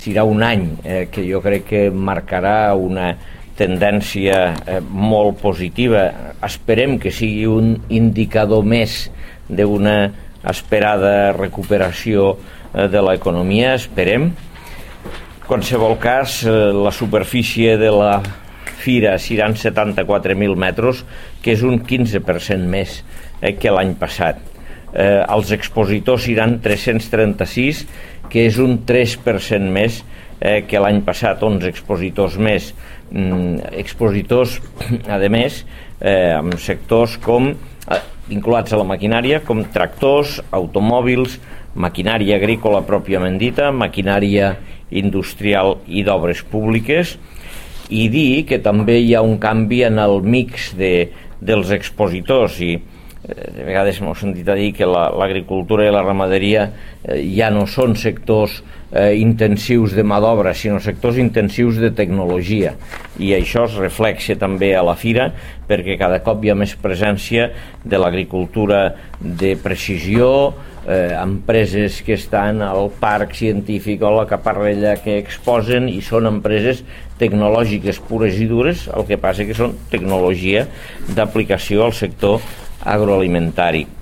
serà un any que jo crec que marcarà una tendència molt positiva. Esperem que sigui un indicador més d'una esperada recuperació de l'economia, esperem. En qualsevol cas, la superfície de la fira seran 74.000 metres, que és un 15% més que l'any passat. Els expositors seran 336, que és un 3% més que l'any passat, 11 expositors més. Expositors, a més, amb sectors vinculats a la maquinària, com tractors, automòbils, maquinària agrícola pròpiament dita, maquinària industrial i d'obres públiques, i dir que també hi ha un canvi en el mix dels expositors, i de vegades m'ho he sentit a dir que l'agricultura i la ramaderia ja no són sectors intensius de mà d'obra, sinó sectors intensius de tecnologia, i això es reflexa també a la fira, perquè cada cop hi ha més presència de l'agricultura de precisió, empreses que estan al parc científic o a la Caparrella que exposen, i són empreses tecnològiques pures i dures, el que passa que són tecnologia d'aplicació al sector agroalimentari.